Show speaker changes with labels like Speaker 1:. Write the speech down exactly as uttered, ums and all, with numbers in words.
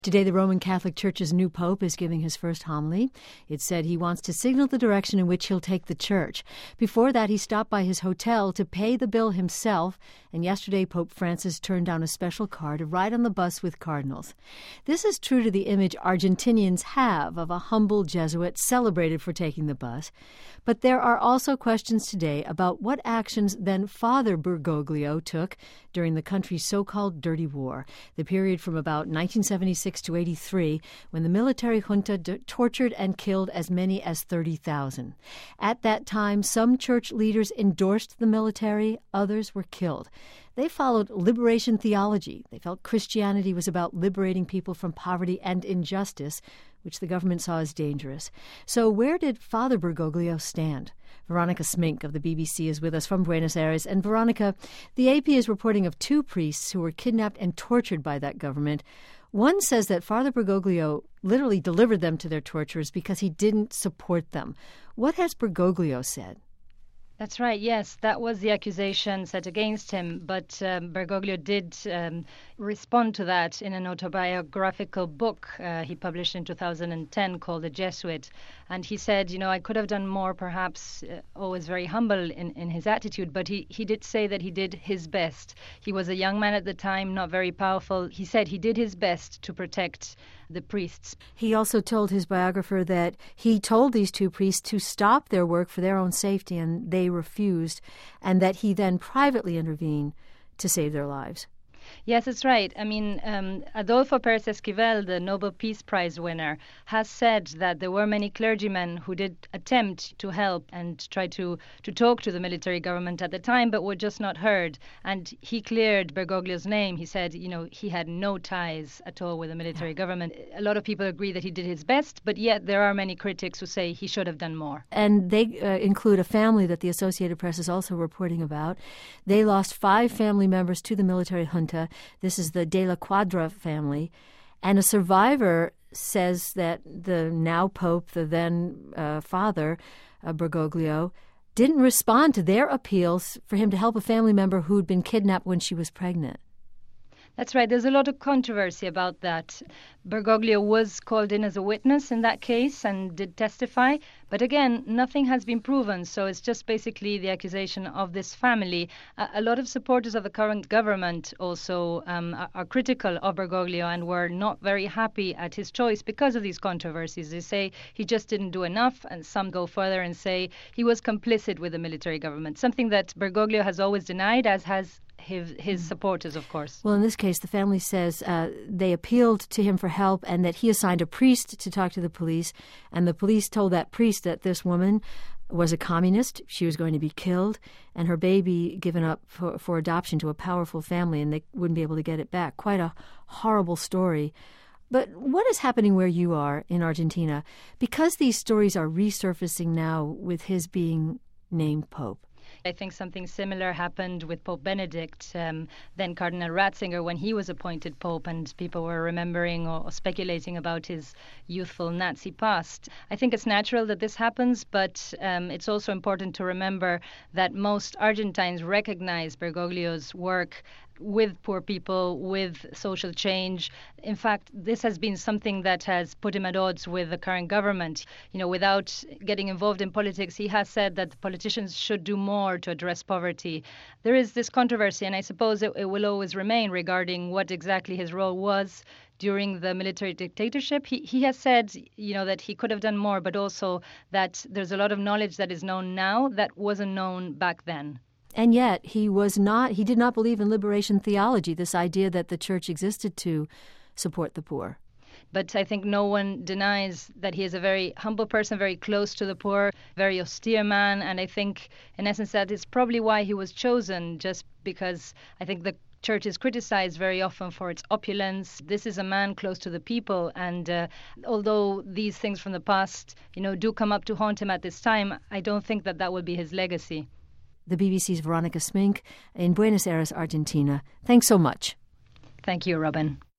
Speaker 1: Today, the Roman Catholic Church's new pope is giving his first homily. It said he wants to signal the direction in which he'll take the church. Before that, he stopped by his hotel to pay the bill himself, and yesterday Pope Francis turned down a special car to ride on the bus with cardinals. This is true to the image Argentinians have of a humble Jesuit celebrated for taking the bus. But there are also questions today about what actions then Father Bergoglio took during the country's so-called dirty war, the period from about nineteen seventy-six to eighty-three, when the military junta d- tortured and killed as many as thirty thousand. At that time, some church leaders endorsed the military, others were killed. They followed liberation theology. They felt Christianity was about liberating people from poverty and injustice, which the government saw as dangerous. So where did Father Bergoglio stand? Veronica Smink of the B B C is with us from Buenos Aires. And Veronica, the A P is reporting of two priests who were kidnapped and tortured by that government. One says that Father Bergoglio literally delivered them to their torturers because he didn't support them. What has Bergoglio said?
Speaker 2: That's right, yes. That was the accusation set against him. But um, Bergoglio did um, respond to that in an autobiographical book uh, he published in two thousand ten called The Jesuit. And he said, you know, I could have done more, perhaps, uh, always very humble in, in his attitude. But he, he did say that he did his best. He was a young man at the time, not very powerful. He said he did his best to protect the priests.
Speaker 1: He also told his biographer that he told these two priests to stop their work for their own safety, and they refused, and that he then privately intervened to save their lives.
Speaker 2: Yes, that's right. I mean, um, Adolfo Pérez Esquivel, the Nobel Peace Prize winner, has said that there were many clergymen who did attempt to help and try to, to talk to the military government at the time, but were just not heard. And he cleared Bergoglio's name. He said, you know, he had no ties at all with the military yeah. government. A lot of people agree that he did his best, but yet there are many critics who say he should have done more.
Speaker 1: And they uh, include a family that the Associated Press is also reporting about. They lost five family members to the military junta. This is the De La Quadra family. And a survivor says that the now Pope, the then uh, father, uh, Bergoglio, didn't respond to their appeals for him to help a family member who'd been kidnapped when she was pregnant.
Speaker 2: That's right. There's a lot of controversy about that. Bergoglio was called in as a witness in that case and did testify. But again, nothing has been proven. So it's just basically the accusation of this family. A, a lot of supporters of the current government also um, are, are critical of Bergoglio and were not very happy at his choice because of these controversies. They say he just didn't do enough. And some go further and say he was complicit with the military government, something that Bergoglio has always denied, as has his, his supporters, of course.
Speaker 1: Well, in this case, the family says uh, they appealed to him for help and that he assigned a priest to talk to the police. And the police told that priest that this woman was a communist. She was going to be killed and her baby given up for, for adoption to a powerful family, and they wouldn't be able to get it back. Quite a horrible story. But what is happening where you are in Argentina? Because these stories are resurfacing now with his being named Pope.
Speaker 2: I think something similar happened with Pope Benedict, um, then Cardinal Ratzinger, when he was appointed Pope, and people were remembering or, or speculating about his youthful Nazi past. I think it's natural that this happens, but um, it's also important to remember that most Argentines recognize Bergoglio's work with poor people, with social change. In fact, this has been something that has put him at odds with the current government. You know, without getting involved in politics, he has said that the politicians should do more to address poverty. There is this controversy, and I suppose it, it will always remain, regarding what exactly his role was during the military dictatorship. He, he has said, you know, that he could have done more, but also that there's a lot of knowledge that is known now that wasn't known back then.
Speaker 1: And yet he was not, he did not believe in liberation theology, this idea that the church existed to support the poor.
Speaker 2: But I think no one denies that he is a very humble person, very close to the poor, very austere man. And I think, in essence, that is probably why he was chosen, just because I think the church is criticized very often for its opulence. This is a man close to the people. And uh, although these things from the past, you know, do come up to haunt him at this time, I don't think that that will be his legacy.
Speaker 1: The B B C's Veronica Smink in Buenos Aires, Argentina. Thanks so much.
Speaker 2: Thank you, Robin.